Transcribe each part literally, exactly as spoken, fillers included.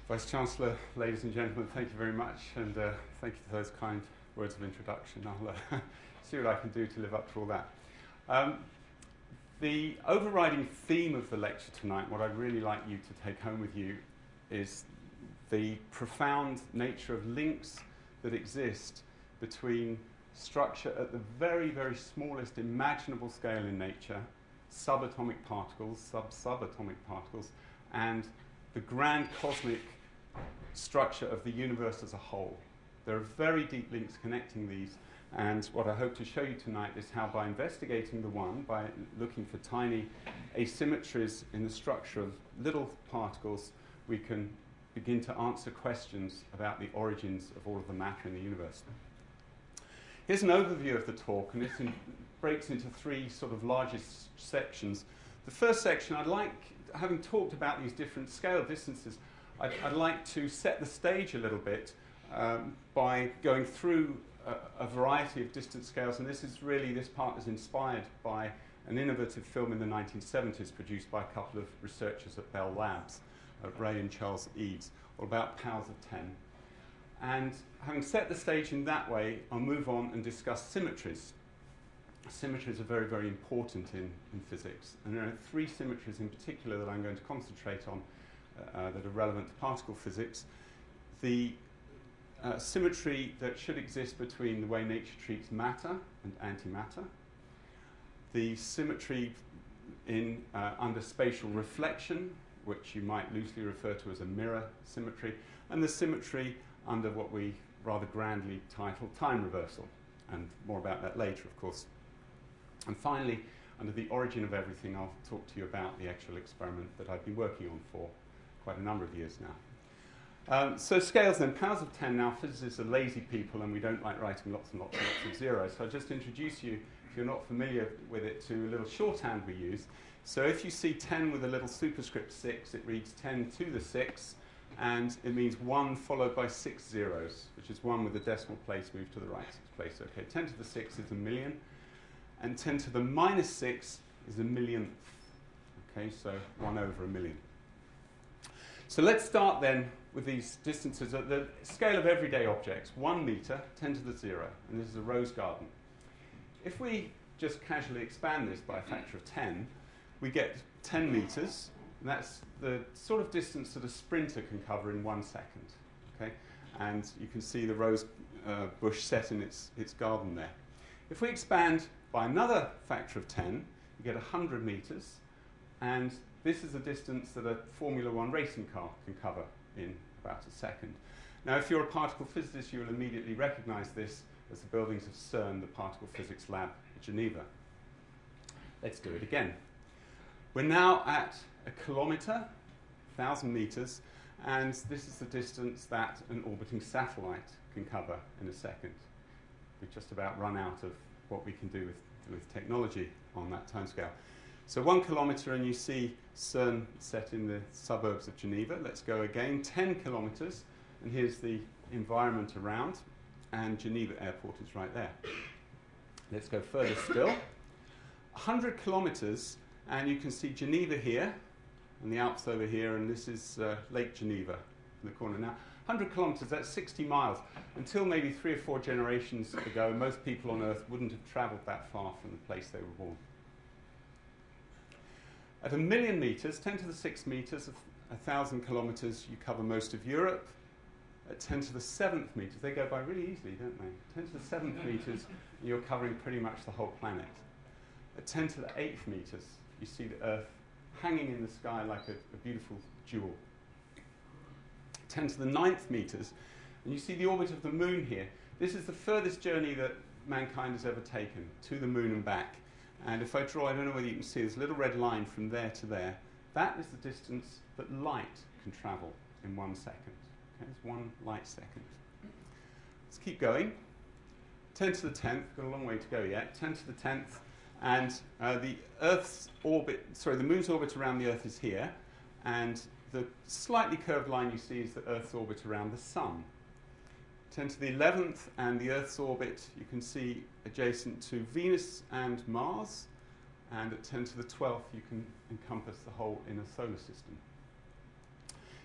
Vice-Chancellor, ladies and gentlemen, thank you very much, and uh, thank you for those kind words of introduction. I'll uh, see what I can do to live up to all that. Um, the overriding theme of the lecture tonight, what I'd really like you to take home with you, is the profound nature of links that exist between structure at the very, very smallest imaginable scale in nature, subatomic particles, sub-subatomic particles, and the grand cosmic structure of the universe as a whole. There are very deep links connecting these, and what I hope to show you tonight is how, by investigating the one, by looking for tiny asymmetries in the structure of little particles, we can begin to answer questions about the origins of all of the matter in the universe. Here's an overview of the talk, and it breaks into three sort of largest sections. The first section, I'd like, having talked about these different scale distances, I'd, I'd like to set the stage a little bit um, by going through a, a variety of distance scales, and this is really, this part is inspired by an innovative film in the nineteen seventies produced by a couple of researchers at Bell Labs, uh, Ray and Charles Eads, all about powers of ten. And having set the stage in that way, I'll move on and discuss symmetries. Symmetries are very, very important in, in physics, and there are three symmetries in particular that I'm going to concentrate on uh, that are relevant to particle physics. The uh, symmetry that should exist between the way nature treats matter and antimatter. The symmetry in uh, under spatial reflection, which you might loosely refer to as a mirror symmetry, and the symmetry under what we rather grandly title time reversal, and more about that later, of course. And finally, under the origin of everything, I'll talk to you about the actual experiment that I've been working on for quite a number of years now. Um, so scales then, powers of ten. Now, physicists are lazy people, and we don't like writing lots and lots and lots of zeros. So I'll just introduce you, if you're not familiar with it, to a little shorthand we use. So if you see ten with a little superscript six, it reads ten to the six, and it means one followed by six zeros, which is one with the decimal place moved to the right six place. Okay, ten to the six is a million, and ten to the minus six is a millionth. Okay, so one over a million. So let's start then with these distances at the scale of everyday objects. One meter, ten to the zero, and this is a rose garden. If we just casually expand this by a factor of ten, we get ten meters, and that's the sort of distance that a sprinter can cover in one second. Okay, and you can see the rose uh, bush set in its, its garden there. If we expand by another factor of ten, you get one hundred meters, and this is a distance that a Formula One racing car can cover in about a second. Now, if you're a particle physicist, you will immediately recognize this as the buildings of CERN, the Particle Physics Lab at Geneva. Let's do it again. We're now at a kilometer, one thousand meters, and this is the distance that an orbiting satellite can cover in a second. We've just about run out of what we can do with, with technology on that timescale. So one kilometer, and you see CERN set in the suburbs of Geneva. Let's go again, ten kilometers, and here's the environment around, and Geneva Airport is right there. Let's go further still. one hundred kilometers, and you can see Geneva here, and the Alps over here, and this is uh, Lake Geneva in the corner. Now, one hundred kilometers, that's sixty miles. Until maybe three or four generations ago, most people on Earth wouldn't have traveled that far from the place they were born. At a million meters, ten to the six meters, a thousand kilometers, you cover most of Europe. At ten to the seventh meters, they go by really easily, don't they? ten to the seventh meters, you're covering pretty much the whole planet. At ten to the eighth meters, you see the Earth hanging in the sky like a, a beautiful jewel. ten to the ninth meters, and you see the orbit of the moon here. This is the furthest journey that mankind has ever taken, to the moon and back. And if I draw, I don't know whether you can see this little red line from there to there, that is the distance that light can travel in one second. Okay, it's one light second. Let's keep going. ten to the tenth, got a long way to go yet. ten to the tenth, and uh, the Earth's orbit, sorry, the moon's orbit around the Earth is here, and the slightly curved line you see is the Earth's orbit around the Sun. ten to the eleventh, and the Earth's orbit you can see adjacent to Venus and Mars, and at ten to the twelfth you can encompass the whole inner solar system.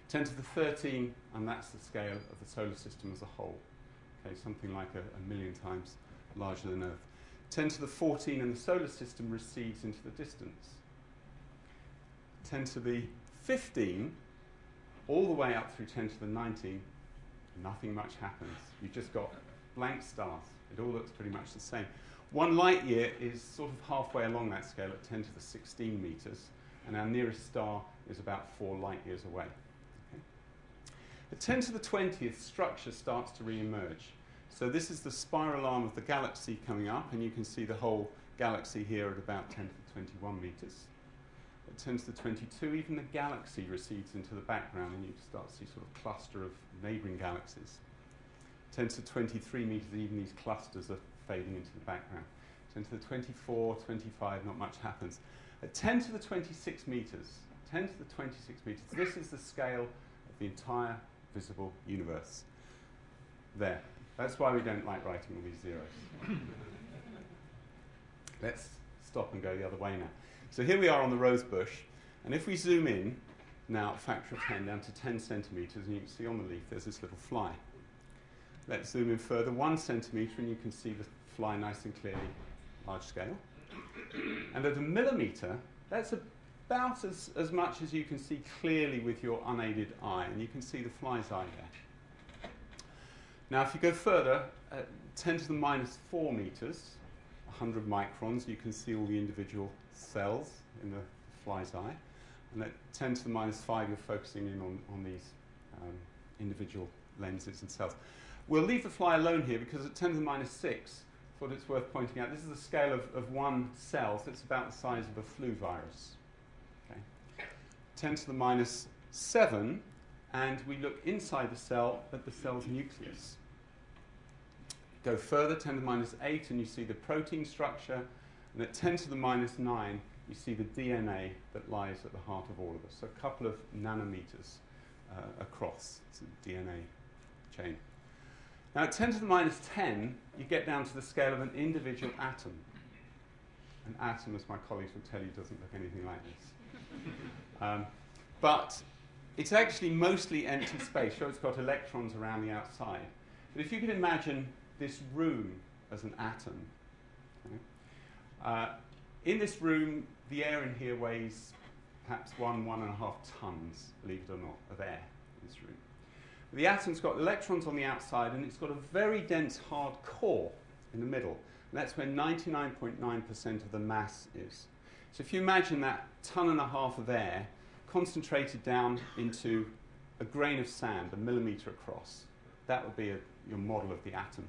ten to the thirteen, and that's the scale of the solar system as a whole. Okay, something like a, a million times larger than Earth. ten to the fourteen, and the solar system recedes into the distance. ten to the fifteen, all the way up through ten to the nineteen, nothing much happens. You've just got blank stars. It all looks pretty much the same. One light year is sort of halfway along that scale at ten to the sixteen meters, and our nearest star is about four light years away. Okay. At ten to the twentieth, structure starts to re-emerge. So this is the spiral arm of the galaxy coming up, and you can see the whole galaxy here at about ten to the twenty-one meters. At ten to the twenty-two, even the galaxy recedes into the background, and you start to see sort of cluster of neighboring galaxies. ten to the twenty-three meters, even these clusters are fading into the background. ten to the twenty-four, twenty-five, not much happens. At ten to the twenty-six meters, ten to the twenty-six meters, this is the scale of the entire visible universe. There. That's why we don't like writing all these zeros. Let's stop and go the other way now. So here we are on the rose bush, and if we zoom in now, a factor of ten, down to ten centimeters, and you can see on the leaf there's this little fly. Let's zoom in further, one centimeter, and you can see the fly nice and clearly, large scale. And at a millimeter, that's about as, as much as you can see clearly with your unaided eye, and you can see the fly's eye there. Now, if you go further, at ten to the minus four meters, one hundred microns, you can see all the individual cells in the fly's eye. And at ten to the minus five, you're focusing in on, on these um, individual lenses and cells. We'll leave the fly alone here because at ten to the minus six, I thought it's worth pointing out, this is the scale of, of one cell, so it's about the size of a flu virus. Okay. ten to the minus seven, and we look inside the cell at the cell's nucleus. Go further, ten to the minus eight, and you see the protein structure, and at ten to the minus nine, you see the D N A that lies at the heart of all of us. So a couple of nanometers uh, across. It's a D N A chain. Now at ten to the minus ten, you get down to the scale of an individual atom. An atom, as my colleagues will tell you, doesn't look anything like this. um, but it's actually mostly empty space. So it's got electrons around the outside. But if you could imagine this room as an atom, okay, uh, in this room, the air in here weighs perhaps one, one and a half tons, believe it or not, of air in this room. The atom's got electrons on the outside, and it's got a very dense hard core in the middle. And that's where ninety-nine point nine percent of the mass is. So if you imagine that ton and a half of air concentrated down into a grain of sand, a millimeter across, that would be a, your model of the atom.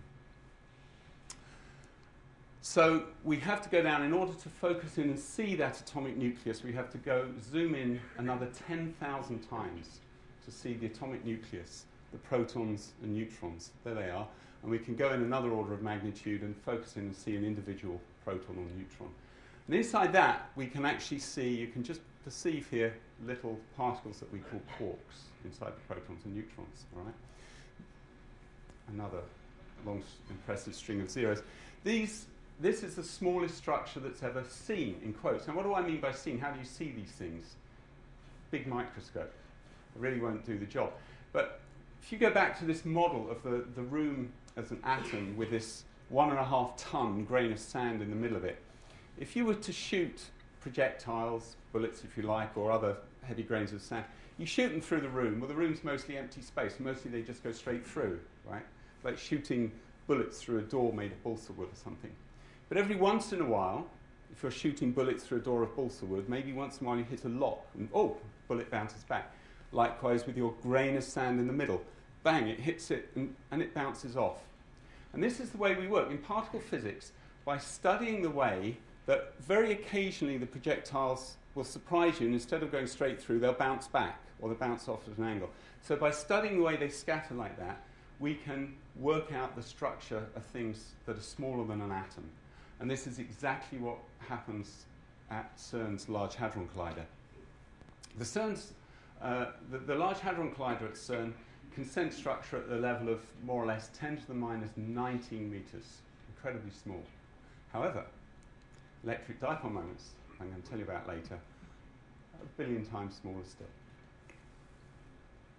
So we have to go down, in order to focus in and see that atomic nucleus, we have to go zoom in another ten thousand times to see the atomic nucleus, the protons and neutrons. There they are. And we can go in another order of magnitude and focus in and see an individual proton or neutron. And inside that, we can actually see, you can just perceive here little particles that we call quarks inside the protons and neutrons. All right? Another long, impressive string of zeros. These This is the smallest structure that's ever seen, in quotes. And what do I mean by seen? How do you see these things? Big microscope. It really won't do the job. But if you go back to this model of the, the room as an atom with this one and a half ton grain of sand in the middle of it, if you were to shoot projectiles, bullets if you like, or other heavy grains of sand, you shoot them through the room. Well, the room's mostly empty space. Mostly they just go straight through, right? It's like shooting bullets through a door made of balsa wood or something. But every once in a while, if you're shooting bullets through a door of balsa wood, maybe once in a while you hit a lock, and oh, bullet bounces back. Likewise with your grain of sand in the middle. Bang, it hits it, and, and it bounces off. And this is the way we work in particle physics, by studying the way that very occasionally the projectiles will surprise you, and instead of going straight through, they'll bounce back, or they'll bounce off at an angle. So by studying the way they scatter like that, we can work out the structure of things that are smaller than an atom. And this is exactly what happens at CERN's Large Hadron Collider. The, CERN's, uh, the, the Large Hadron Collider at CERN can sense structure at the level of more or less ten to the minus nineteen meters, incredibly small. However, electric dipole moments, I'm going to tell you about later, are a billion times smaller still.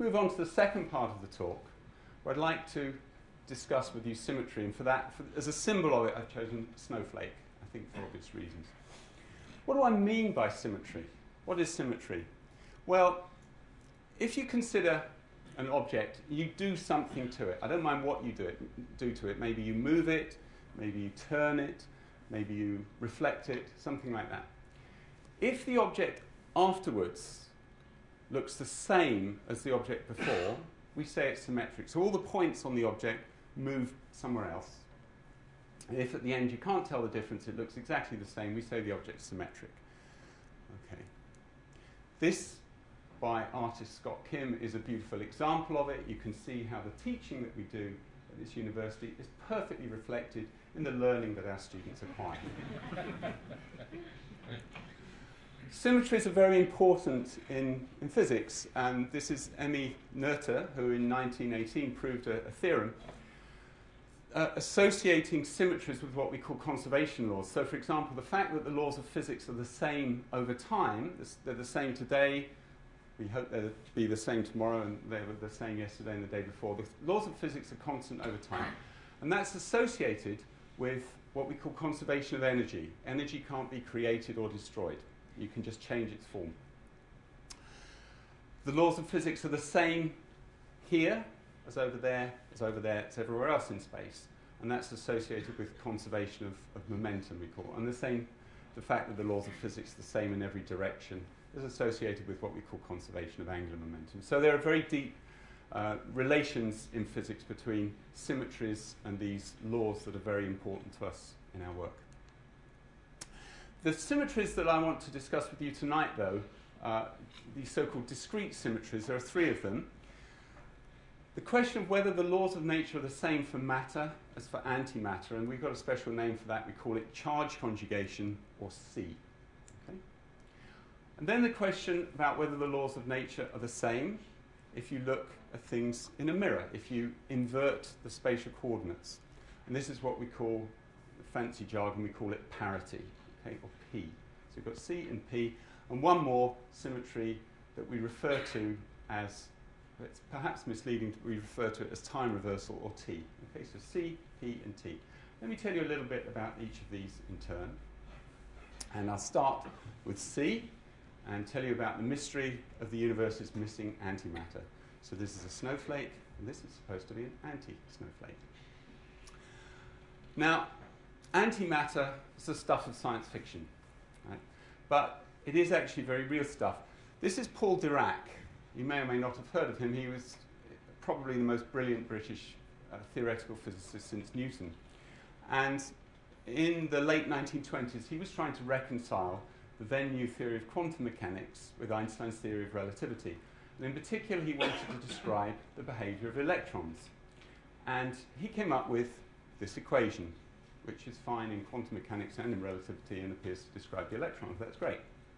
move on to the second part of the talk, where I'd like to discuss with you symmetry, and for that, for, as a symbol of it, I've chosen snowflake, I think for obvious reasons. What do I mean by symmetry? What is symmetry? Well, if you consider an object, you do something to it. I don't mind what you do, it, do to it. Maybe you move it, maybe you turn it, maybe you reflect it, something like that. If the object afterwards looks the same as the object before, we say it's symmetric. So all the points on the object move somewhere else. And if at the end you can't tell the difference, it looks exactly the same, we say the object's symmetric. Okay. This, by artist Scott Kim, is a beautiful example of it. You can see how the teaching that we do at this university is perfectly reflected in the learning that our students acquire. Symmetries are very important in, in physics, and this is Emmy Noether, who in nineteen eighteen proved a, a theorem uh, associating symmetries with what we call conservation laws. So, for example, the fact that the laws of physics are the same over time, they're the same today, we hope they'll be the same tomorrow, and they were the same yesterday and the day before. The laws of physics are constant over time, and that's associated with what we call conservation of energy. Energy can't be created or destroyed. You can just change its form. The laws of physics are the same here as over there, as over there, as everywhere else in space. And that's associated with conservation of, of momentum, we call it. And the same, the fact that the laws of physics are the same in every direction is associated with what we call conservation of angular momentum. So there are very deep uh, relations in physics between symmetries and these laws that are very important to us in our work. The symmetries that I want to discuss with you tonight, though, uh, these so-called discrete symmetries, there are three of them. The question of whether the laws of nature are the same for matter as for antimatter, and we've got a special name for that, we call it charge conjugation, or C. Okay? And then the question about whether the laws of nature are the same if you look at things in a mirror, if you invert the spatial coordinates. And this is what we call, the fancy jargon, we call it parity. Okay, or P. So we've got C and P, and one more symmetry that we refer to as, it's perhaps misleading, we refer to it as time reversal, or T. Okay, so C, P, and T. Let me tell you a little bit about each of these in turn. And I'll start with C and tell you about the mystery of the universe's missing antimatter. So this is a snowflake, and this is supposed to be an anti-snowflake. Now, antimatter is the stuff of science fiction, right? But it is actually very real stuff. This is Paul Dirac. You may or may not have heard of him. He was probably the most brilliant British uh, theoretical physicist since Newton. And in the late nineteen twenties, he was trying to reconcile the then new theory of quantum mechanics with Einstein's theory of relativity. And in particular, he wanted to describe the behavior of electrons. And he came up with this equation, which is fine in quantum mechanics and in relativity and appears to describe the electrons. That's great.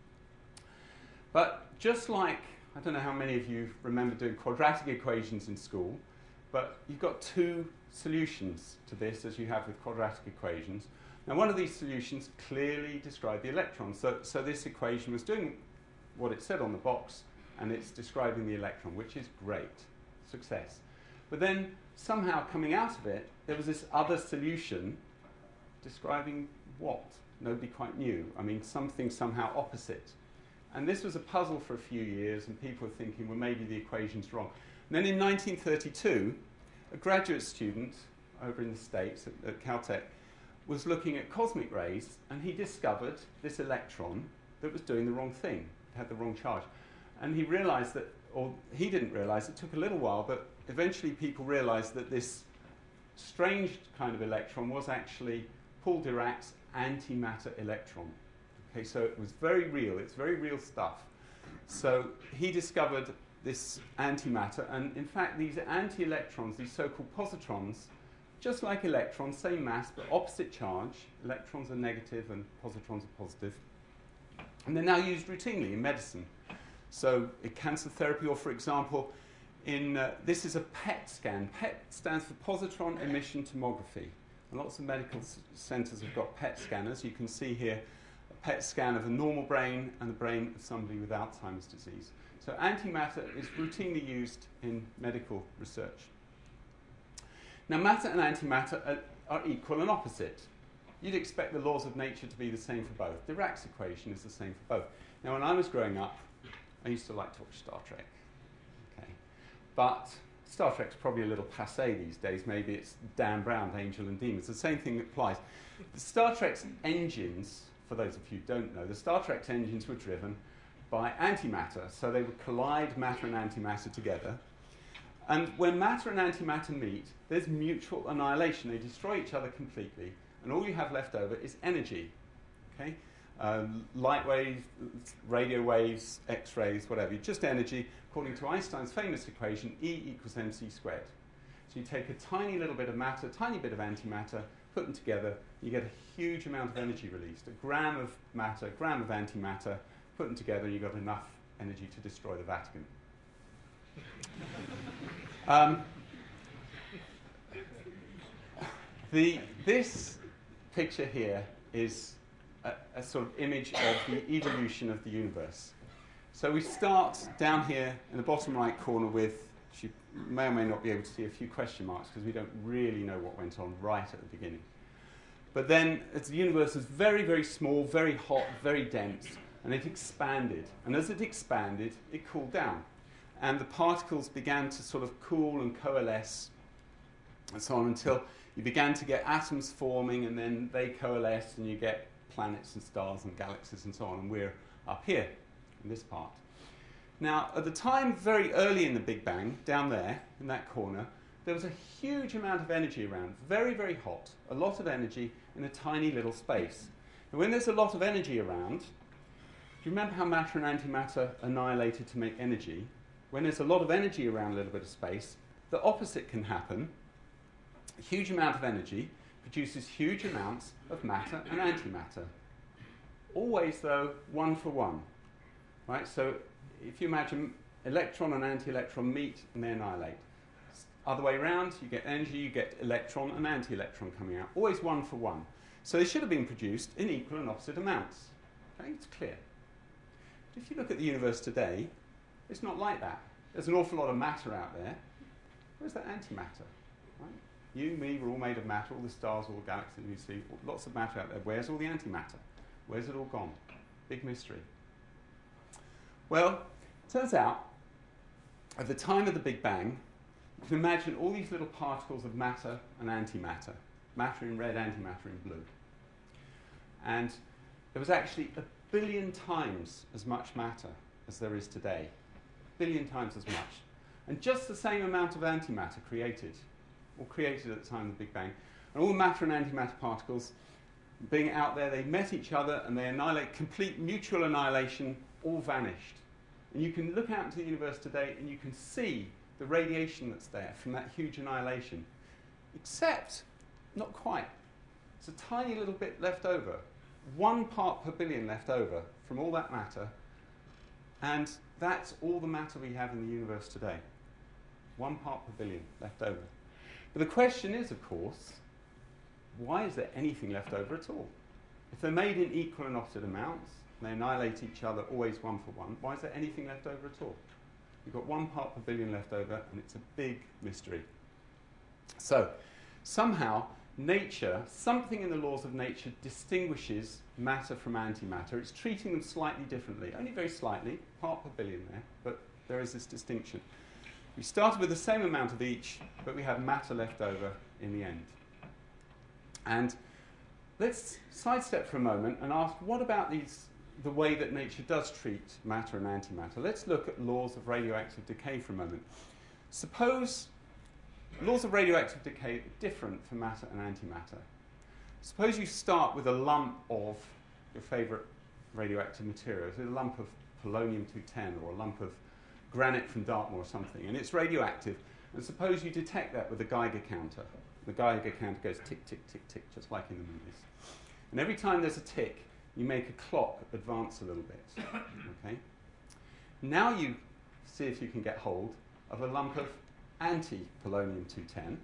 But just like, I don't know how many of you remember doing quadratic equations in school, but you've got two solutions to this, as you have with quadratic equations. Now, one of these solutions clearly described the electron. So, so this equation was doing what it said on the box, and it's describing the electron, which is great. Success. But then, somehow coming out of it, there was this other solution describing what? Nobody quite knew. I mean, something somehow opposite. And this was a puzzle for a few years, and people were thinking, well, maybe the equation's wrong. And then in nineteen thirty-two, a graduate student over in the States at, at Caltech was looking at cosmic rays, and he discovered this electron that was doing the wrong thing. It had the wrong charge. And he realized that, or he didn't realize, it took a little while, but eventually people realized that this strange kind of electron was actually Paul Dirac's antimatter electron. Okay, so it was very real. It's very real stuff. So he discovered this antimatter, and in fact, these anti-electrons, these so-called positrons, just like electrons, same mass, but opposite charge. Electrons are negative and positrons are positive. And they're now used routinely in medicine. So in cancer therapy, or for example, in uh, this is a P E T scan. P E T stands for positron emission tomography. And lots of medical s- centres have got P E T scanners. You can see here a P E T scan of a normal brain and the brain of somebody with Alzheimer's disease. So antimatter is routinely used in medical research. Now matter and antimatter are, are equal and opposite. You'd expect the laws of nature to be the same for both. Dirac's equation is the same for both. Now when I was growing up, I used to like to watch Star Trek. Okay. But Star Trek's probably a little passé these days. Maybe it's Dan Brown, Angel and Demons. The same thing applies. The Star Trek's engines, for those of you who don't know, the Star Trek's engines were driven by antimatter. So they would collide matter and antimatter together. And when matter and antimatter meet, there's mutual annihilation. They destroy each other completely. And all you have left over is energy. Okay? Um, light waves, radio waves, X-rays, whatever. Just energy, according to Einstein's famous equation, E equals mc squared. So you take a tiny little bit of matter, tiny bit of antimatter, put them together, you get a huge amount of energy released. A gram of matter, a gram of antimatter, put them together, and you've got enough energy to destroy the Vatican. um, the, this picture here is a, a sort of image of the evolution of the universe. So we start down here in the bottom right corner with, you may or may not be able to see a few question marks because we don't really know what went on right at the beginning. But then as the universe was very, very small, very hot, very dense, and it expanded. And as it expanded, it cooled down. And the particles began to sort of cool and coalesce and so on until you began to get atoms forming, and then they coalesce and you get planets and stars and galaxies and so on, and we're up here in this part. Now, at the time, very early in the Big Bang, down there, in that corner, there was a huge amount of energy around, very, very hot, a lot of energy in a tiny little space. And when there's a lot of energy around, do you remember how matter and antimatter annihilated to make energy? When there's a lot of energy around a little bit of space, the opposite can happen. A huge amount of energy produces huge amounts of matter and antimatter. Always, though, one for one. Right? So if you imagine electron and anti-electron meet and they annihilate. Other way around, you get energy, you get electron and anti-electron coming out. Always one for one. So they should have been produced in equal and opposite amounts. Okay? It's clear. But if you look at the universe today, it's not like that. There's an awful lot of matter out there. Where's that antimatter? Right? You, me, we're all made of matter, all the stars, all the galaxies we see, lots of matter out there. Where's all the antimatter? Where's it all gone? Big mystery. Well, it turns out, at the time of the Big Bang, you can imagine all these little particles of matter and antimatter. Matter in red, antimatter in blue. And there was actually a billion times as much matter as there is today. A billion times as much. And just the same amount of antimatter created, or created at the time of the Big Bang. And all the matter and antimatter particles being out there, they met each other and they annihilate, complete mutual annihilation, all vanished. And you can look out into the universe today and you can see the radiation that's there from that huge annihilation. Except, not quite. There's a tiny little bit left over. One part per billion left over from all that matter. And that's all the matter we have in the universe today. One part per billion left over. But the question is, of course, why is there anything left over at all? If they're made in equal and opposite amounts, and they annihilate each other always one for one, why is there anything left over at all? You've got one part per billion left over, and it's a big mystery. So, somehow, nature, something in the laws of nature distinguishes matter from antimatter. It's treating them slightly differently, only very slightly, part per billion there, but there is this distinction. We started with the same amount of each, but we have matter left over in the end. And let's sidestep for a moment and ask, what about these, the way that nature does treat matter and antimatter? Let's look at laws of radioactive decay for a moment. Suppose laws of radioactive decay are different for matter and antimatter. Suppose you start with a lump of your favourite radioactive material, so a lump of polonium two ten or a lump of granite from Dartmoor or something, and it's radioactive, and suppose you detect that with a Geiger counter. The Geiger counter goes tick, tick, tick, tick, just like in the movies. And every time there's a tick, you make a clock advance a little bit. Okay? Now you see if you can get hold of a lump of anti-polonium two ten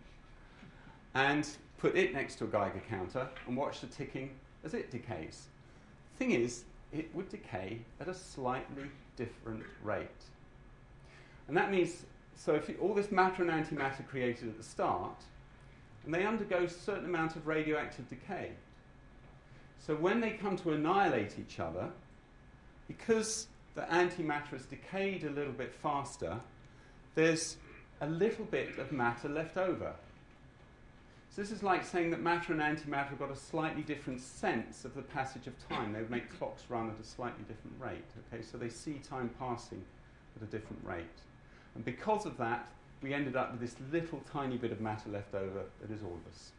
and put it next to a Geiger counter and watch the ticking as it decays. thing is, it would decay at a slightly different rate. And that means, so if you, all this matter and antimatter created at the start, and they undergo a certain amount of radioactive decay. So when they come to annihilate each other, because the antimatter has decayed a little bit faster, there's a little bit of matter left over. So this is like saying that matter and antimatter have got a slightly different sense of the passage of time. They would make clocks run at a slightly different rate. Okay, so they see time passing at a different rate. And because of that, we ended up with this little tiny bit of matter left over that is all of us.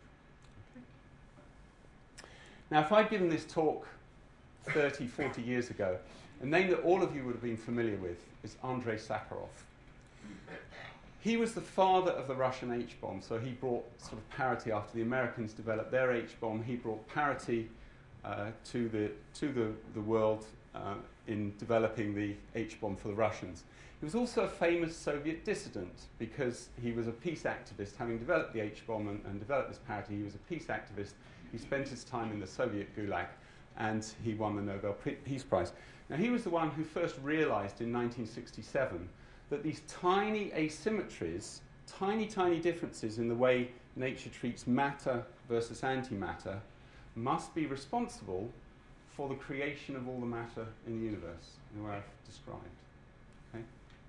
Okay. Now, if I'd given this talk thirty, forty years ago, a name that all of you would have been familiar with is Andrei Sakharov. He was the father of the Russian H-bomb, so he brought sort of parity after the Americans developed their H-bomb. He brought parity uh, to the to the, the world uh, in developing the H-bomb for the Russians. He was also a famous Soviet dissident because he was a peace activist, having developed the H-bomb and, and developed this parity. He was a peace activist. He spent his time in the Soviet Gulag, and he won the Nobel Peace Prize. Now, he was the one who first realized in nineteen sixty-seven that these tiny asymmetries, tiny, tiny differences in the way nature treats matter versus antimatter, must be responsible for the creation of all the matter in the universe, in the way I've described. Okay?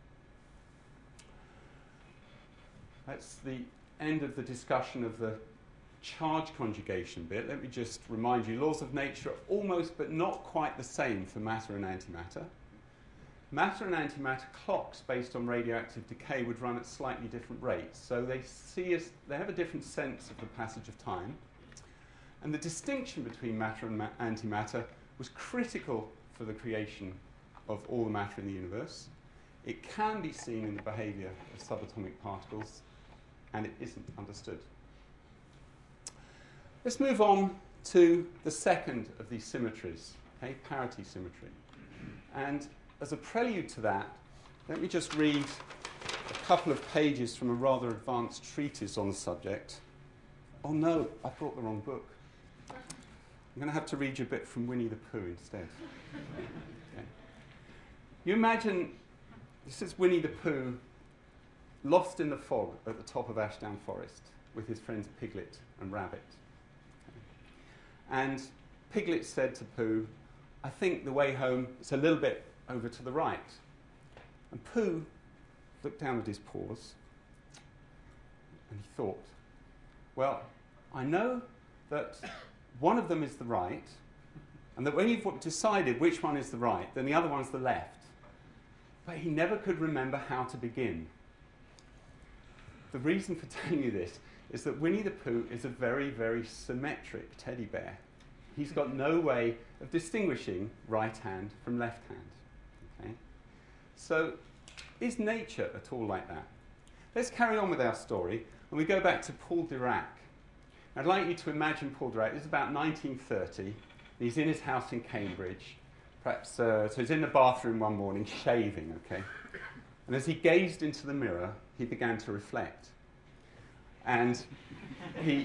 That's the end of the discussion of the charge conjugation bit. Let me just remind you, laws of nature are almost but not quite the same for matter and antimatter. Matter and antimatter clocks based on radioactive decay would run at slightly different rates. So they see as, they have a different sense of the passage of time. And the distinction between matter and ma antimatter was critical for the creation of all the matter in the universe. It can be seen in the behavior of subatomic particles, and it isn't understood. Let's move on to the second of these symmetries, okay, parity symmetry. And as a prelude to that, let me just read a couple of pages from a rather advanced treatise on the subject. Oh no, I brought the wrong book. I'm going to have to read you a bit from Winnie the Pooh instead. Okay. You imagine, this is Winnie the Pooh lost in the fog at the top of Ashdown Forest with his friends Piglet and Rabbit. Okay. And Piglet said to Pooh, I think the way home is a little bit over to the right. And Pooh looked down at his paws and he thought, well, I know that one of them is the right, and that when you've decided which one is the right, then the other one's the left. But he never could remember how to begin. The reason for telling you this is that Winnie the Pooh is a very, very symmetric teddy bear. He's got no way of distinguishing right hand from left hand. Okay? So, is nature at all like that? Let's carry on with our story, and we go back to Paul Dirac. I'd like you to imagine Paul Dirac. This is about nineteen thirty. And he's in his house in Cambridge. Perhaps, uh, so he's in the bathroom one morning, shaving, okay? And as he gazed into the mirror, he began to reflect. And he,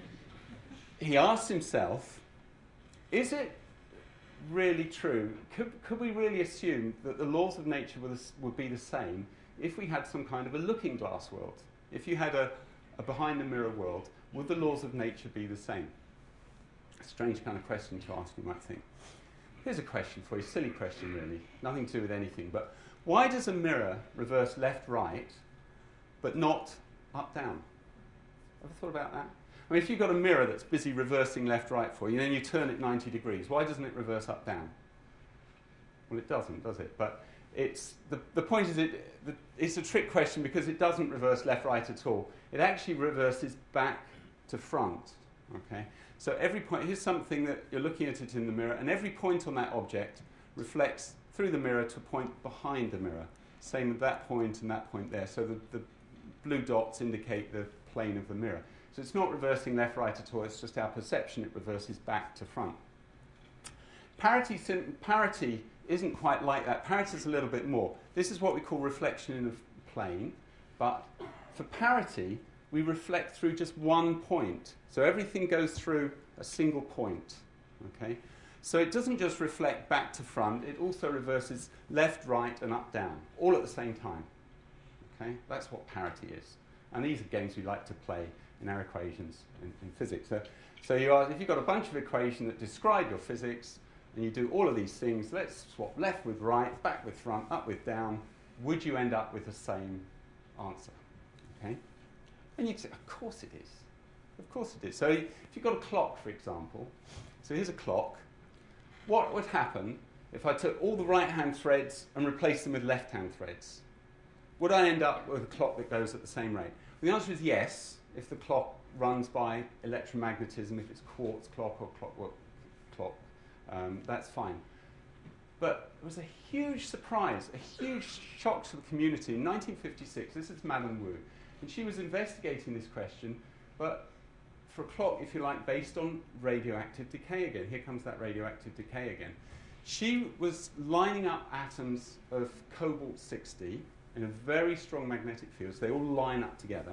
he asked himself, is it really true? Could, could we really assume that the laws of nature would, would be the same if we had some kind of a looking glass world? If you had a, a behind-the-mirror world, would the laws of nature be the same? A strange kind of question to ask, you might think. Here's a question for you, silly question really, nothing to do with anything, but why does a mirror reverse left-right, but not up-down? Ever thought about that? I mean, if you've got a mirror that's busy reversing left-right for you, then you turn it ninety degrees, why doesn't it reverse up-down? Well, it doesn't, does it? But it's, the, the point is, it, the, it's a trick question because it doesn't reverse left-right at all. It actually reverses back to front, okay? So every point, here's something that you're looking at it in the mirror, and every point on that object reflects through the mirror to a point behind the mirror. Same with that point and that point there. So the, the blue dots indicate the plane of the mirror. So it's not reversing left, right at all, it's just our perception, it reverses back to front. Parity, parity isn't quite like that. Parity is a little bit more. This is what we call reflection in a plane, but for parity, we reflect through just one point. So everything goes through a single point, okay? So it doesn't just reflect back to front, it also reverses left, right, and up, down, all at the same time. Okay? That's what parity is. And these are games we like to play in our equations in, in physics. So, so you are, if you've got a bunch of equations that describe your physics, and you do all of these things, let's swap left with right, back with front, up with down, would you end up with the same answer? Okay? And you can say, of course it is. Of course it is. So if you've got a clock, for example, so here's a clock. What would happen if I took all the right-hand threads and replaced them with left-hand threads? Would I end up with a clock that goes at the same rate? Well, the answer is yes, if the clock runs by electromagnetism, if it's quartz clock or clockwork clock, um, that's fine. But it was a huge surprise, a huge shock to the community. In nineteen fifty-six, this is Madame Wu, and she was investigating this question, but for a clock, if you like, based on radioactive decay again. Here comes that radioactive decay again. She was lining up atoms of cobalt sixty in a very strong magnetic field, so they all line up together.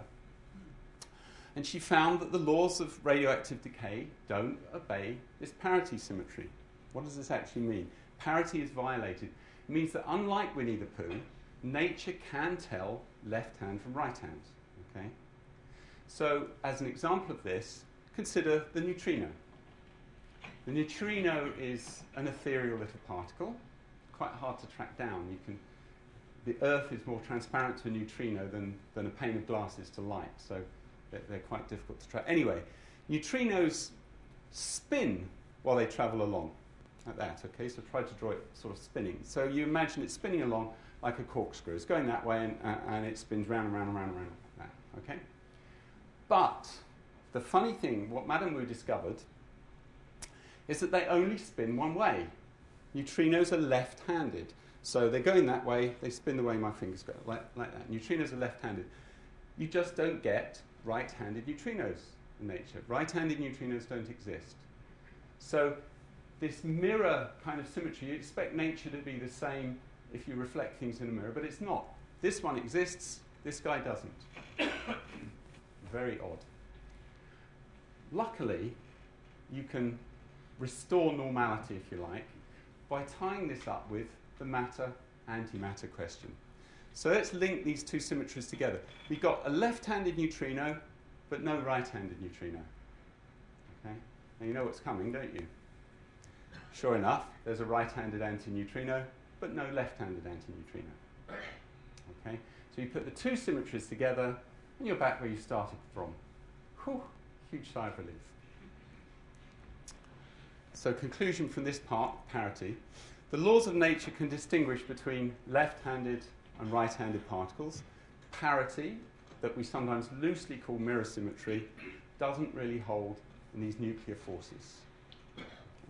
And she found that the laws of radioactive decay don't obey this parity symmetry. What does this actually mean? Parity is violated. It means that unlike Winnie the Pooh, nature can tell left hand from right hand. Okay? So, as an example of this, consider the neutrino. The neutrino is an ethereal little particle, quite hard to track down. You can, the Earth is more transparent to a neutrino than, than a pane of glass is to light, so they're, they're quite difficult to track. Anyway, neutrinos spin while they travel along, like that, okay? So try to draw it sort of spinning. So you imagine it spinning along like a corkscrew. It's going that way, and, uh, and it spins round and round and round and round like that, okay? But the funny thing, what Madame Wu discovered, is that they only spin one way. Neutrinos are left-handed. So they're going that way, they spin the way my fingers go, like, like that. Neutrinos are left-handed. You just don't get right-handed neutrinos in nature. Right-handed neutrinos don't exist. So this mirror kind of symmetry, you expect nature to be the same if you reflect things in a mirror, but it's not. This one exists, this guy doesn't. Very odd. Luckily, you can restore normality, if you like, by tying this up with the matter-antimatter question. So let's link these two symmetries together. We've got a left-handed neutrino, but no right-handed neutrino. Okay? Now you know what's coming, don't you? Sure enough, there's a right-handed antineutrino, but no left-handed antineutrino. Okay? So you put the two symmetries together, and you're back where you started from. Whew, huge sigh of relief. So conclusion from this part, parity. The laws of nature can distinguish between left-handed and right-handed particles. Parity, that we sometimes loosely call mirror symmetry, doesn't really hold in these nuclear forces. Okay.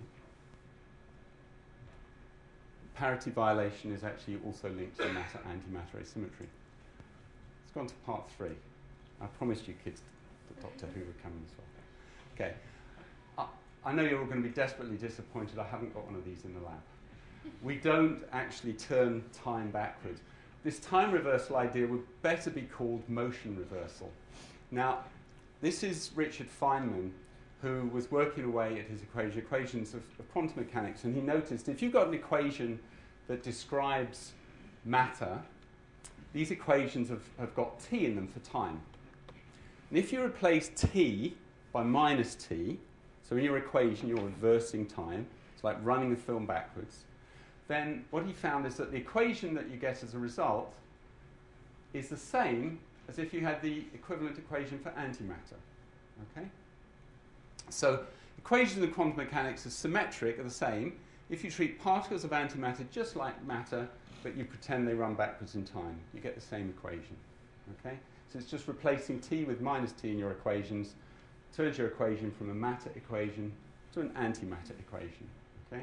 Parity violation is actually also linked to matter-antimatter asymmetry. Let's go on to part three. I promised you kids that Doctor Who would come as well. Okay. I, I know you're all going to be desperately disappointed I haven't got one of these in the lab. We don't actually turn time backwards. This time reversal idea would better be called motion reversal. Now, this is Richard Feynman, who was working away at his equation, equations of, of quantum mechanics, and he noticed if you've got an equation that describes matter, these equations have, have got t in them for time. And if you replace t by minus t, so in your equation you're reversing time, it's like running the film backwards, then what he found is that the equation that you get as a result is the same as if you had the equivalent equation for antimatter. Okay? So equations in quantum mechanics are symmetric, are the same, if you treat particles of antimatter just like matter, but you pretend they run backwards in time. You get the same equation. Okay? So it's just replacing t with minus t in your equations, turns your equation from a matter equation to an antimatter equation. Okay?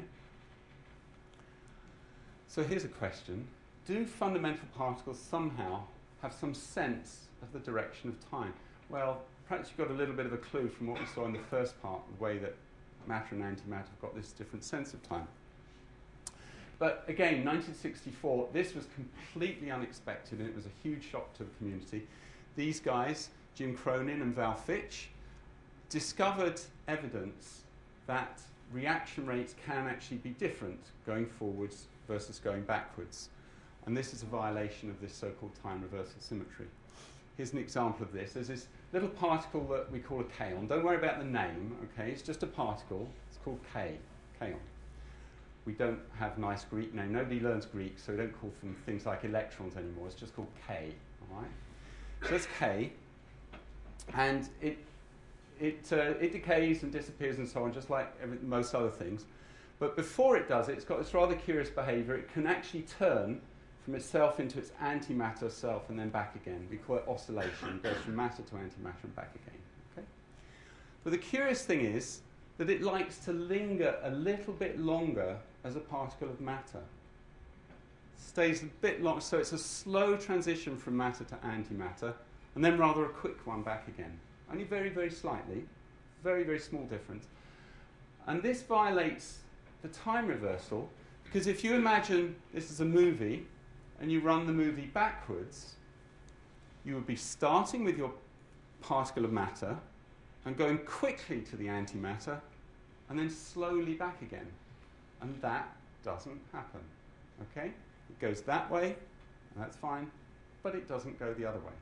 So here's a question. Do fundamental particles somehow have some sense of the direction of time? Well, perhaps you got a little bit of a clue from what we saw in the first part, the way that matter and antimatter have got this different sense of time. But again, nineteen sixty-four, this was completely unexpected, and it was a huge shock to the community. These guys, Jim Cronin and Val Fitch, discovered evidence that reaction rates can actually be different going forwards versus going backwards. And this is a violation of this so-called time reversal symmetry. Here's an example of this. There's this little particle that we call a kaon. Don't worry about the name, okay? It's just a particle. It's called K, kaon. We don't have nice Greek name. Nobody learns Greek, so we don't call them things like electrons anymore. It's just called K, all right? So that's K, and it, it, uh, it decays and disappears and so on, just like every, most other things. But before it does it, it's got this rather curious behavior. It can actually turn from itself into its antimatter self and then back again. We call it oscillation. It goes from matter to antimatter and back again. Okay? But the curious thing is that it likes to linger a little bit longer as a particle of matter. Stays a bit long, so it's a slow transition from matter to antimatter, and then rather a quick one back again. Only very, very slightly, very, very small difference. And this violates the time reversal, because if you imagine this is a movie, and you run the movie backwards, you would be starting with your particle of matter and going quickly to the antimatter and then slowly back again. And that doesn't happen. Okay? It goes that way, and that's fine, but it doesn't go the other way.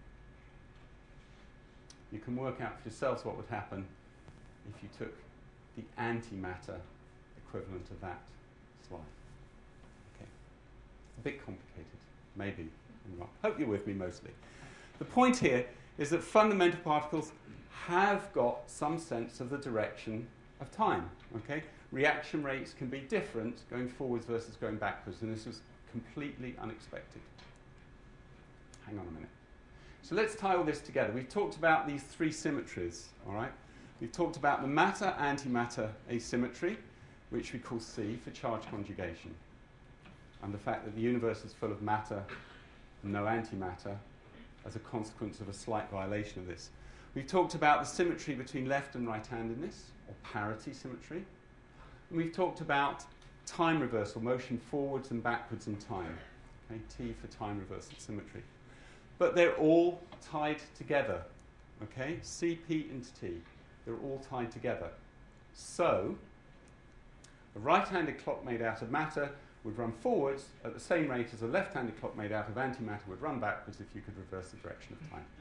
You can work out for yourselves what would happen if you took the antimatter equivalent of that slide. Okay. A bit complicated. Maybe. I hope you're with me mostly. The point here is that fundamental particles have got some sense of the direction of time. Okay? Reaction rates can be different going forwards versus going backwards, and this was completely unexpected. Hang on a minute. So let's tie all this together. We've talked about these three symmetries, all right? We've talked about the matter-antimatter asymmetry, which we call C for charge conjugation, and the fact that the universe is full of matter and no antimatter as a consequence of a slight violation of this. We've talked about the symmetry between left and right-handedness, or parity symmetry. And we've talked about time reversal, motion forwards and backwards in time. Okay, T for time reversal symmetry. But they're all tied together. Okay, C, P, and T. They're all tied together. So, a right-handed clock made out of matter would run forwards at the same rate as a left-handed clock made out of antimatter would run backwards if you could reverse the direction of time.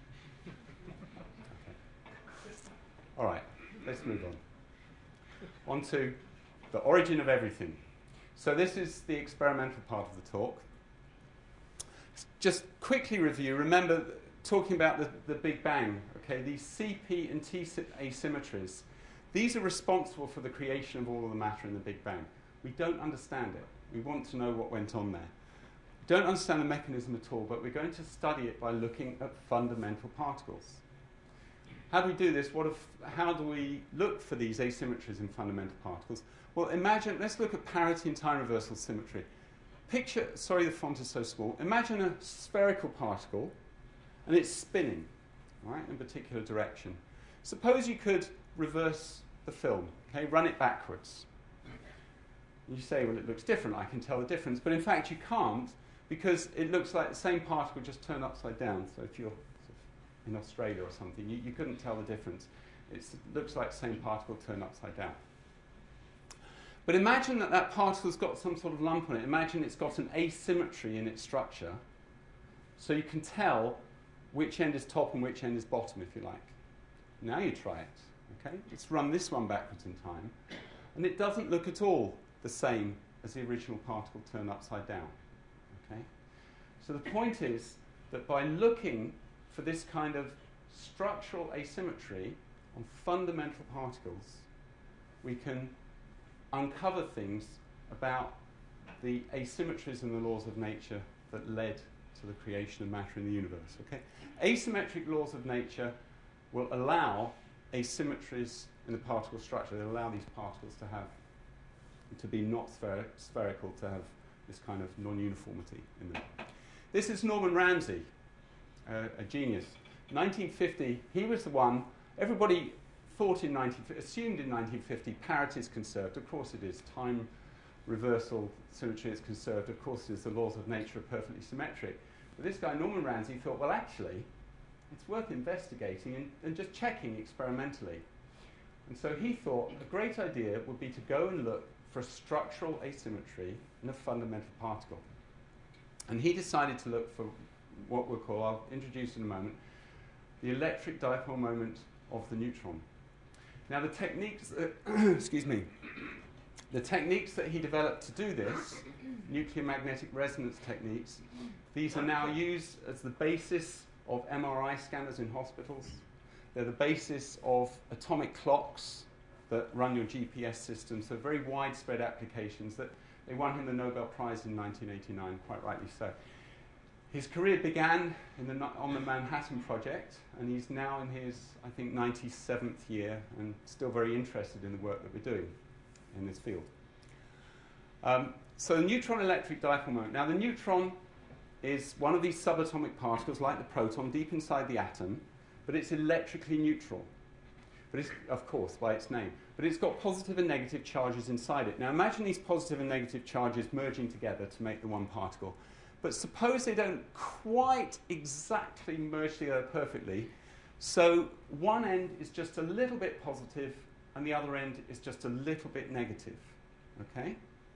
Okay. All right, let's move on. On to the origin of everything. So this is the experimental part of the talk. Just quickly review, remember talking about the, the Big Bang, okay, these C P and T asymmetries, these are responsible for the creation of all of the matter in the Big Bang. We don't understand it. We want to know what went on there. We don't understand the mechanism at all, but we're going to study it by looking at fundamental particles. How do we do this? What if, how do we look for these asymmetries in fundamental particles? Well, imagine, let's look at parity and time reversal symmetry. Picture, sorry the font is so small, imagine a spherical particle and it's spinning, right, in a particular direction. Suppose you could reverse the film, okay, run it backwards. You say, well, it looks different, I can tell the difference, but in fact you can't, because it looks like the same particle just turned upside down. So if you're in Australia or something, you, you couldn't tell the difference. It's, it looks like the same particle turned upside down. But imagine that that particle's got some sort of lump on it. Imagine it's got an asymmetry in its structure, so you can tell which end is top and which end is bottom, if you like. Now you try it. Okay? Let's run this one backwards in time, and it doesn't look at all the same as the original particle turned upside down. Okay? So the point is that by looking for this kind of structural asymmetry on fundamental particles, we can uncover things about the asymmetries in the laws of nature that led to the creation of matter in the universe. Okay? Asymmetric laws of nature will allow asymmetries in the particle structure. They allow these particles to have to be not spher spherical, to have this kind of non-uniformity in them. This is Norman Ramsey, uh, a genius. nineteen fifty, he was the one, everybody thought in nineteen fifty, assumed in nineteen fifty, parity is conserved. Of course it is. Time reversal symmetry is conserved. Of course it is. The laws of nature are perfectly symmetric. But this guy, Norman Ramsey, thought, well, actually, it's worth investigating and, and just checking experimentally. And so he thought a great idea would be to go and look for a structural asymmetry in a fundamental particle. And he decided to look for what we'll call, I'll introduce in a moment, the electric dipole moment of the neutron. Now the techniques that, excuse me, the techniques that he developed to do this, nuclear magnetic resonance techniques, these are now used as the basis of M R I scanners in hospitals. They're the basis of atomic clocks that run your G P S systems. So very widespread applications that they won him the Nobel Prize in nineteen eighty-nine, quite rightly so. His career began in the, on the Manhattan Project, and he's now in his, I think, ninety-seventh year and still very interested in the work that we're doing in this field. Um, so the neutron electric dipole moment. Now the neutron is one of these subatomic particles like the proton deep inside the atom, but it's electrically neutral. But it's, of course, by its name. But it's got positive and negative charges inside it. Now imagine these positive and negative charges merging together to make the one particle. But suppose they don't quite exactly merge together perfectly. So one end is just a little bit positive and the other end is just a little bit negative. Okay?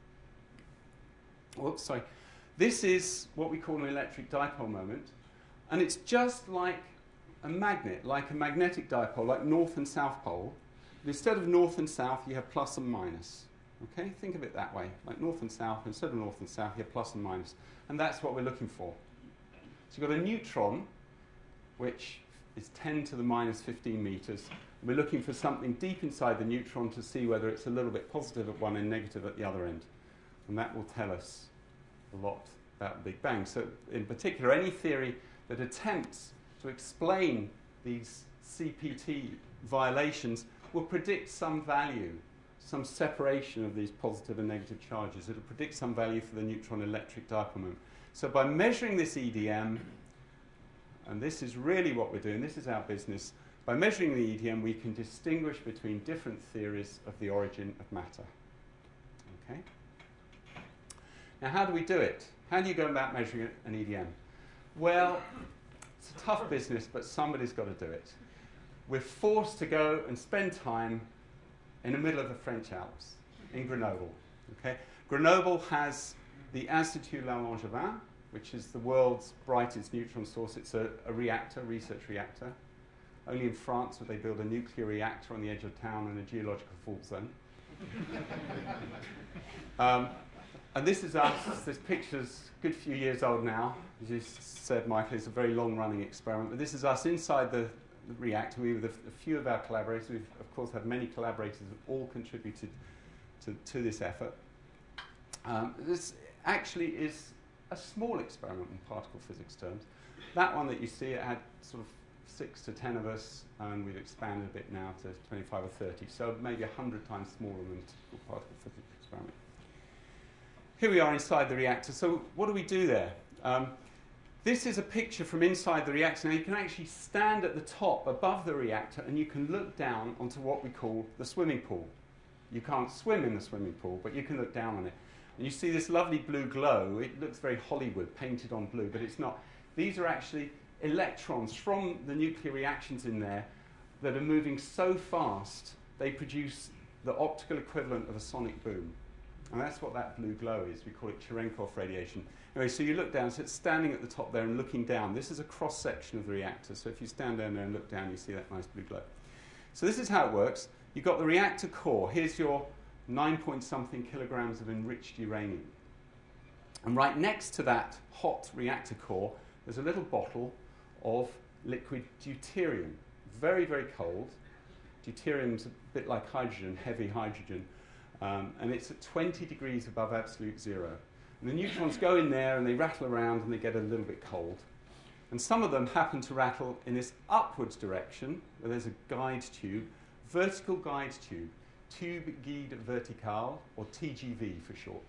Whoops, sorry. This is what we call an electric dipole moment. And it's just like a magnet, like a magnetic dipole, like north and south pole. But instead of north and south, you have plus and minus. Okay? Think of it that way. Like north and south, instead of north and south, you have plus and minus. And that's what we're looking for. So you've got a neutron, which is ten to the minus fifteen meters. We're looking for something deep inside the neutron to see whether it's a little bit positive at one end, negative at the other end. And that will tell us a lot about the Big Bang. So in particular, any theory that attempts to explain these C P T violations will predict some value, some separation of these positive and negative charges. It will predict some value for the neutron electric dipole moment. So by measuring this E D M, and this is really what we're doing, this is our business, by measuring the E D M we can distinguish between different theories of the origin of matter. Okay? Now how do we do it? How do you go about measuring an E D M? Well, it's a tough business, but somebody's got to do it. We're forced to go and spend time in the middle of the French Alps, in Grenoble. Okay? Grenoble has the Institut Langevin, which is the world's brightest neutron source. It's a, a reactor, research reactor. Only in France would they build a nuclear reactor on the edge of town in a geological fault zone. um, and this is us. This picture's a good few years old now. As you said, Michael, it's a very long-running experiment. But this is us inside the The reactor. We with a, a few of our collaborators. We've of course had many collaborators who have all contributed to, to this effort. Um, this actually is a small experiment in particle physics terms. That one that you see, it had sort of six to ten of us, and we've expanded a bit now to twenty-five or thirty, so maybe a hundred times smaller than a typical particle physics experiment. Here we are inside the reactor. So what do we do there? Um, This is a picture from inside the reactor. Now you can actually stand at the top above the reactor and you can look down onto what we call the swimming pool. You can't swim in the swimming pool, but you can look down on it. And you see this lovely blue glow. It looks very Hollywood, painted on blue, but it's not. These are actually electrons from the nuclear reactions in there that are moving so fast they produce the optical equivalent of a sonic boom. And that's what that blue glow is. We call it Cherenkov radiation. Anyway, so you look down, so it's standing at the top there and looking down. This is a cross-section of the reactor. So if you stand down there and look down, you see that nice blue glow. So this is how it works. You've got the reactor core. Here's your nine point something kilograms of enriched uranium. And right next to that hot reactor core, there's a little bottle of liquid deuterium. Very, very cold. Deuterium's a bit like hydrogen, heavy hydrogen. Um, and it's at twenty degrees above absolute zero. And the neutrons go in there and they rattle around and they get a little bit cold. And some of them happen to rattle in this upwards direction, where there's a guide tube, vertical guide tube, tube guide vertical, or T G V for short.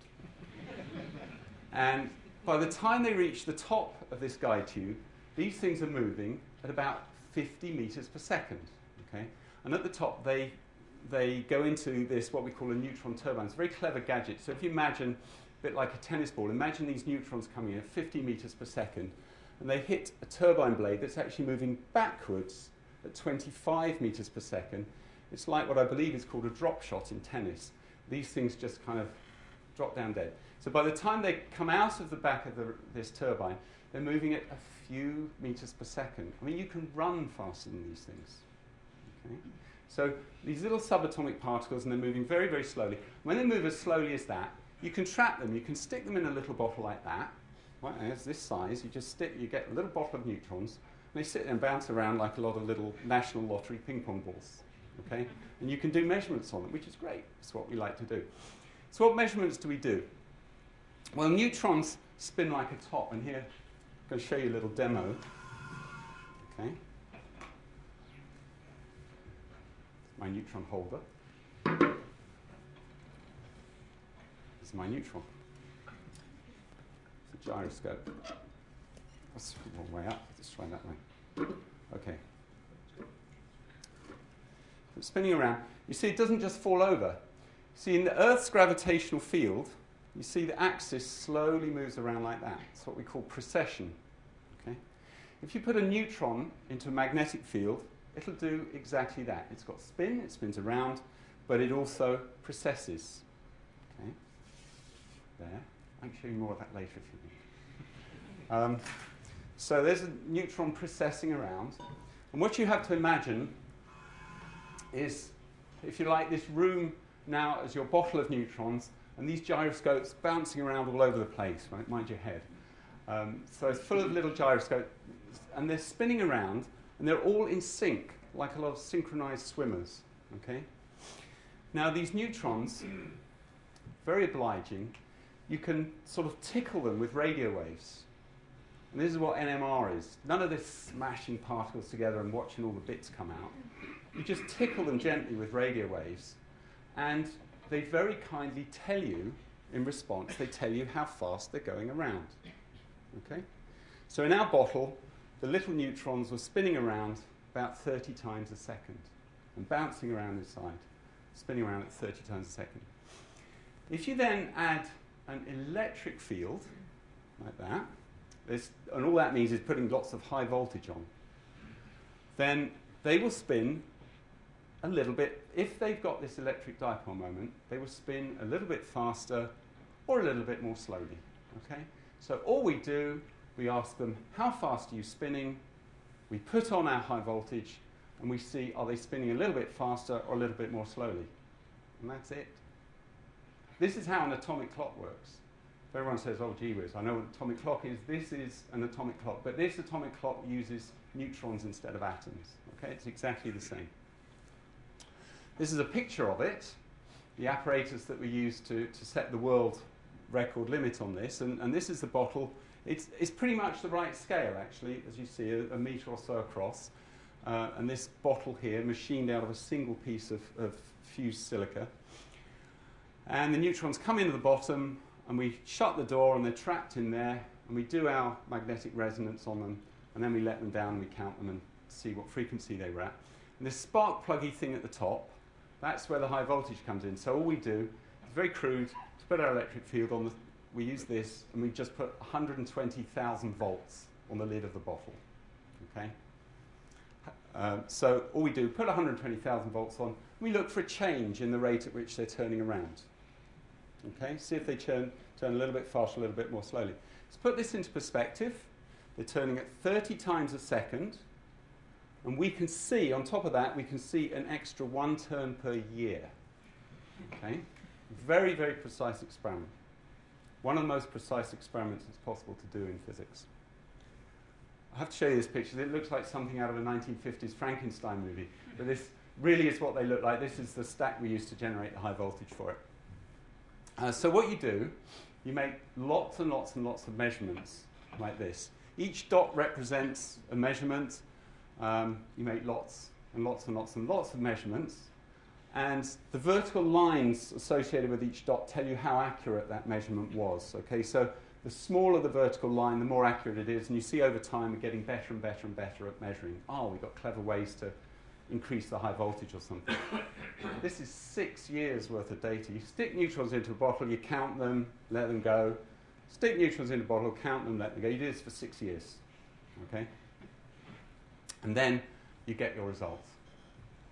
And by the time they reach the top of this guide tube, these things are moving at about fifty meters per second. Okay? And at the top, they they go into this, what we call a neutron turbine. It's a very clever gadget. So if you imagine, a bit like a tennis ball, imagine these neutrons coming in at fifty meters per second, and they hit a turbine blade that's actually moving backwards at twenty-five meters per second, It's like what I believe is called a drop shot in tennis. These things just kind of drop down dead. So by the time they come out of the back of the, this turbine, they're moving at a few meters per second. I mean, you can run faster than these things. Okay? So these little subatomic particles, and they're moving very, very slowly. When they move as slowly as that, you can trap them. You can stick them in a little bottle like that. Right, it's this size. You just stick, you get a little bottle of neutrons, and they sit there and bounce around like a lot of little national lottery ping pong balls. Okay? And you can do measurements on them, which is great. It's what we like to do. So what measurements do we do? Well, neutrons spin like a top, and here I'm going to show you a little demo. Okay? My neutron holder. This is my neutron. It's a gyroscope. That's the wrong way up. Let's try that way. Okay. It's spinning around. You see, it doesn't just fall over. See, in the Earth's gravitational field, you see the axis slowly moves around like that. It's what we call precession. Okay? If you put a neutron into a magnetic field, it'll do exactly that. It's got spin, it spins around, but it also precesses. Okay? There. I can show you more of that later if you need. Um, so there's a neutron precessing around. And what you have to imagine is, if you like, this room now as your bottle of neutrons, and these gyroscopes bouncing around all over the place, right? Mind your head. Um, so it's full of little gyroscopes, and they're spinning around, and they're all in sync, like a lot of synchronized swimmers. Okay? Now, these neutrons, very obliging, you can sort of tickle them with radio waves. And this is what N M R is. None of this smashing particles together and watching all the bits come out. You just tickle them gently with radio waves, and they very kindly tell you, in response, they tell you how fast they're going around. Okay? So in our bottle, the little neutrons were spinning around about thirty times a second and bouncing around inside, spinning around at thirty times a second. If you then add an electric field, like that, there's, and all that means is putting lots of high voltage on, then they will spin a little bit. If they've got this electric dipole moment, they will spin a little bit faster or a little bit more slowly. Okay? So all we do, we ask them, how fast are you spinning? We put on our high voltage, and we see, are they spinning a little bit faster or a little bit more slowly? And that's it. This is how an atomic clock works. If everyone says, oh, gee whiz, I know what an atomic clock is. This is an atomic clock. But this atomic clock uses neutrons instead of atoms. Okay? It's exactly the same. This is a picture of it, the apparatus that we use to, to set the world record limit on this. And, and this is the bottle. It's, it's pretty much the right scale, actually, as you see, a, a metre or so across. Uh, and this bottle here, machined out of a single piece of, of fused silica. And the neutrons come into the bottom, and we shut the door, and they're trapped in there, and we do our magnetic resonance on them, and then we let them down, and we count them and see what frequency they were at. And this spark pluggy thing at the top, that's where the high voltage comes in. So all we do, it's very crude, to put our electric field on the, we use this, and we just put one hundred twenty thousand volts on the lid of the bottle. Okay? Uh, so all we do, put one hundred twenty thousand volts on, we look for a change in the rate at which they're turning around. Okay? See if they turn, turn a little bit faster, a little bit more slowly. Let's put this into perspective. They're turning at thirty times a second. And we can see, on top of that, we can see an extra one turn per year. Okay? Very, very precise experiment. One of the most precise experiments it's possible to do in physics. I have to show you this picture. It looks like something out of a nineteen fifties Frankenstein movie. But this really is what they look like. This is the stack we use to generate the high voltage for it. Uh, so what you do, you make lots and lots and lots of measurements like this. Each dot represents a measurement. Um, you make lots and lots and lots and lots of measurements, and the vertical lines associated with each dot tell you how accurate that measurement was. Okay, so the smaller the vertical line, the more accurate it is, and you see over time we're getting better and better and better at measuring. Oh, we've got clever ways to increase the high voltage or something. This is six years worth of data. You stick neutrons into a bottle, you count them, let them go. Stick neutrons into a bottle, count them, let them go. You do this for six years. Okay? And then you get your results.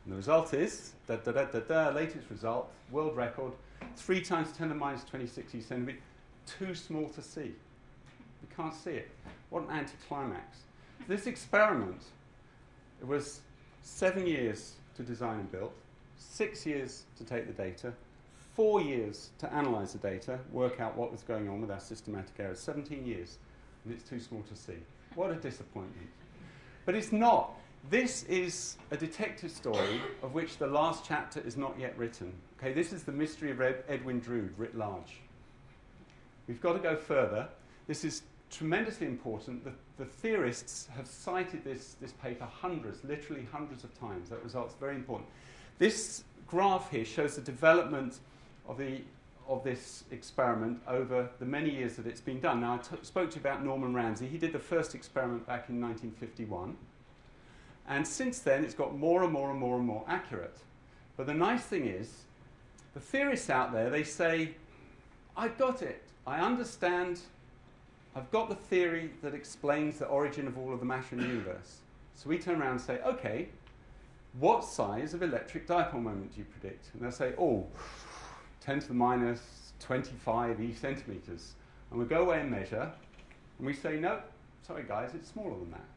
And the result is, da da da da da, latest result, world record, three times ten to the minus twenty-six centimeters, too small to see. You can't see it. What an anticlimax. This experiment, it was seven years to design and build, six years to take the data, four years to analyze the data, work out what was going on with our systematic errors, seventeen years, and it's too small to see. What a disappointment. But it's not. This is a detective story of which the last chapter is not yet written. Okay, this is the mystery of Ed Edwin Drood writ large. We've got to go further. This is tremendously important. The, the theorists have cited this, this paper hundreds, literally hundreds of times. That result's very important. This graph here shows the development of, the, of this experiment over the many years that it's been done. Now, I t spoke to you about Norman Ramsey. He did the first experiment back in nineteen fifty-one. And since then, it's got more and more and more and more accurate. But the nice thing is, the theorists out there, they say, I've got it. I understand. I've got the theory that explains the origin of all of the matter in the universe. So we turn around and say, OK, what size of electric dipole moment do you predict? And they'll say, oh, ten to the minus twenty-five e centimeters. And we go away and measure. And we say, no, sorry, guys, it's smaller than that.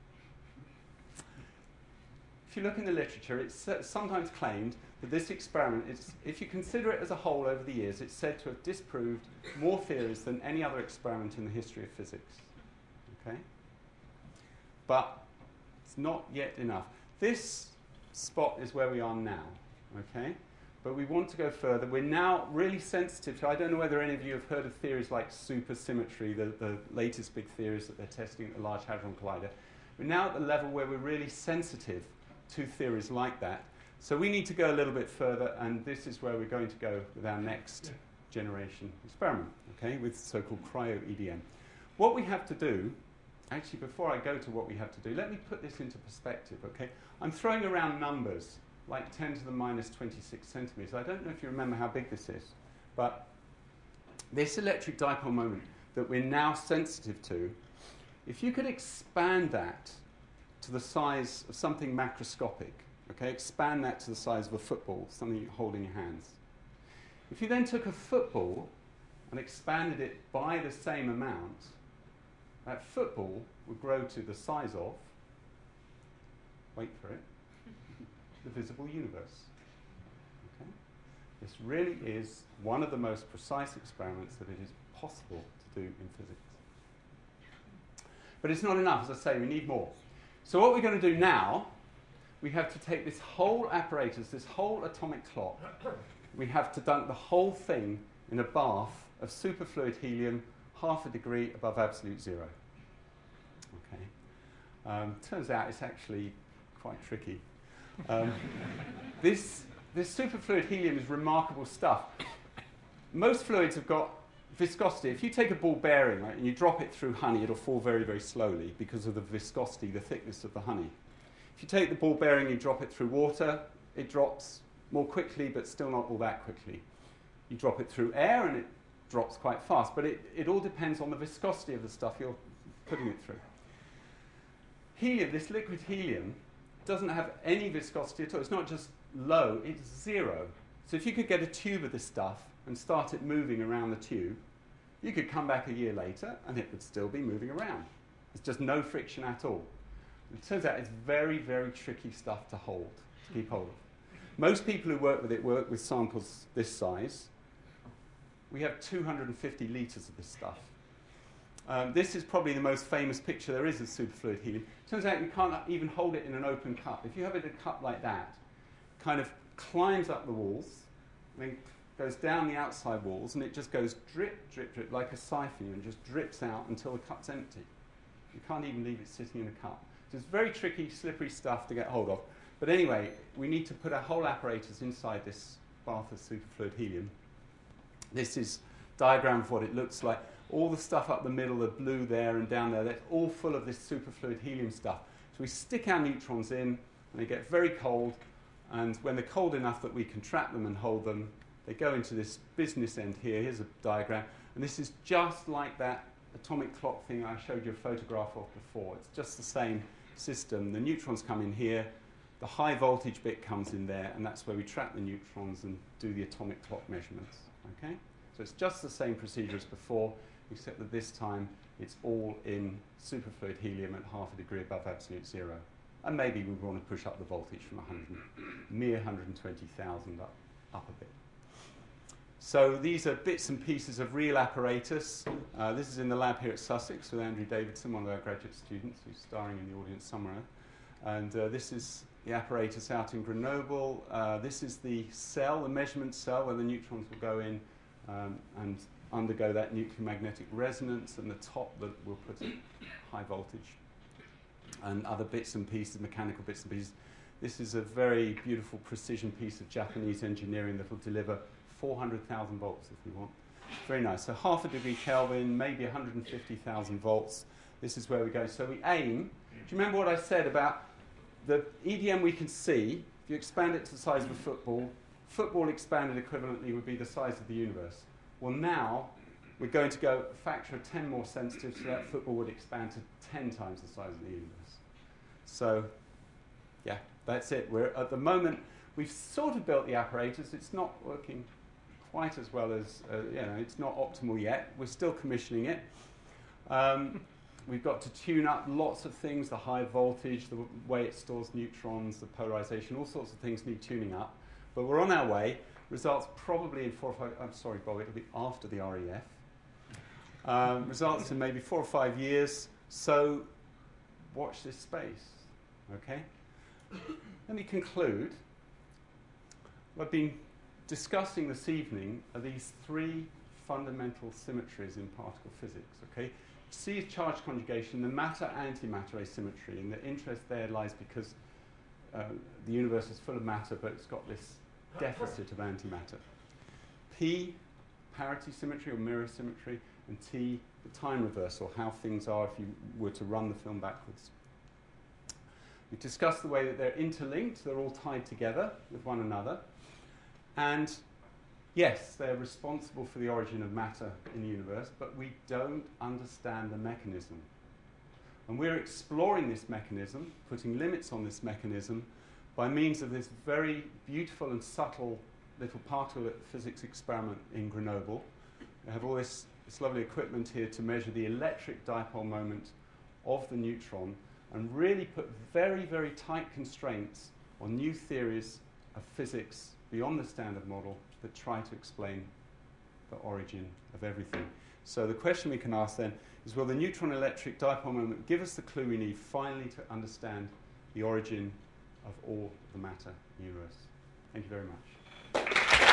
If you look in the literature, it's sometimes claimed that this experiment, is, if you consider it as a whole over the years, it's said to have disproved more theories than any other experiment in the history of physics. Okay? But it's not yet enough. This spot is where we are now. Okay? But we want to go further. We're now really sensitive to, I don't know whether any of you have heard of theories like supersymmetry, the, the latest big theories that they're testing at the Large Hadron Collider. We're now at the level where we're really sensitive to theories like that. So we need to go a little bit further, and this is where we're going to go with our next generation experiment, okay, with so-called cryo-E D M. What we have to do, actually before I go to what we have to do, let me put this into perspective, okay? I'm throwing around numbers like ten to the minus twenty-six centimeters. I don't know if you remember how big this is, but this electric dipole moment that we're now sensitive to, if you could expand that to the size of something macroscopic, okay, expand that to the size of a football, something you hold in your hands. If you then took a football and expanded it by the same amount, that football would grow to the size of, wait for it, the visible universe. Okay? This really is one of the most precise experiments that it is possible to do in physics. But it's not enough, as I say, we need more. So what we're going to do now, we have to take this whole apparatus, this whole atomic clock, we have to dunk the whole thing in a bath of superfluid helium half a degree above absolute zero. Okay. Um, turns out it's actually quite tricky. Um, this, this superfluid helium is remarkable stuff. Most fluids have got viscosity. If you take a ball bearing, right, and you drop it through honey, it'll fall very, very slowly because of the viscosity, the thickness of the honey. If you take the ball bearing and you drop it through water, it drops more quickly, but still not all that quickly. You drop it through air and it drops quite fast, but it, it all depends on the viscosity of the stuff you're putting it through. Helium, this liquid helium, doesn't have any viscosity at all. It's not just low, it's zero. So if you could get a tube of this stuff and start it moving around the tube, you could come back a year later and it would still be moving around. There's just no friction at all. It turns out it's very, very tricky stuff to hold, to keep hold of. Most people who work with it work with samples this size. We have two hundred fifty litres of this stuff. Um, this is probably the most famous picture there is of superfluid helium. Turns out you can't even hold it in an open cup. If you have it in a cup like that, it kind of climbs up the walls, then goes down the outside walls, and it just goes drip, drip, drip, like a siphon, and just drips out until the cup's empty. You can't even leave it sitting in a cup. So it's very tricky, slippery stuff to get hold of. But anyway, we need to put our whole apparatus inside this bath of superfluid helium. This is a diagram of what it looks like. All the stuff up the middle, the blue there and down there, that's all full of this superfluid helium stuff. So we stick our neutrons in, and they get very cold, and when they're cold enough that we can trap them and hold them, they go into this business end here. Here's a diagram, and this is just like that atomic clock thing I showed you a photograph of before. It's just the same system. The neutrons come in here, The high voltage bit comes in there, and that's where we trap the neutrons and do the atomic clock measurements. Okay? So it's just the same procedure as before, except that this time it's all in superfluid helium at half a degree above absolute zero. And maybe we want to push up the voltage from one hundred, mere one hundred twenty thousand up, up a bit. So these are bits and pieces of real apparatus. Uh, this is in the lab here at Sussex with Andrew Davidson, one of our graduate students, who's starring in the audience somewhere. And uh, this is the apparatus out in Grenoble. Uh, this is the cell, the measurement cell, where the neutrons will go in um, and undergo that nuclear magnetic resonance, and the top that will put high voltage and other bits and pieces, mechanical bits and pieces. This is a very beautiful precision piece of Japanese engineering that will deliver four hundred thousand volts if you want. Very nice. So half a degree Kelvin, maybe one hundred fifty thousand volts. This is where we go. So we aim. Do you remember what I said about the E D M we can see? If you expand it to the size of a football, football expanded equivalently would be the size of the universe. Well, now we're going to go a factor of ten more sensitive, so that football would expand to ten times the size of the universe. So, yeah, that's it. We're at the moment, we've sort of built the apparatus. It's not working quite as well as, uh, you know, it's not optimal yet. We're still commissioning it. Um, we've got to tune up lots of things, the high voltage, the w way it stores neutrons, the polarization, all sorts of things need tuning up. But we're on our way. Results probably in four or five, I'm sorry, Bob, it'll be after the R E F. Um, results in maybe four or five years. So watch this space, okay? Let me conclude. What I've been discussing this evening are these three fundamental symmetries in particle physics, okay? C is charge conjugation, the matter-antimatter asymmetry, and the interest there lies because uh, the universe is full of matter, but it's got this deficit of antimatter. P, parity symmetry or mirror symmetry, and T, the time reversal, how things are if you were to run the film backwards. We discussed the way that they're interlinked, they're all tied together with one another, and yes, they're responsible for the origin of matter in the universe, but we don't understand the mechanism. And we're exploring this mechanism, putting limits on this mechanism, by means of this very beautiful and subtle little particle physics experiment in Grenoble. We have all this, this lovely equipment here to measure the electric dipole moment of the neutron and really put very, very tight constraints on new theories of physics beyond the standard model that try to explain the origin of everything. So the question we can ask then is, will the neutron electric dipole moment give us the clue we need finally to understand the origin of all the matter universe? Thank you very much.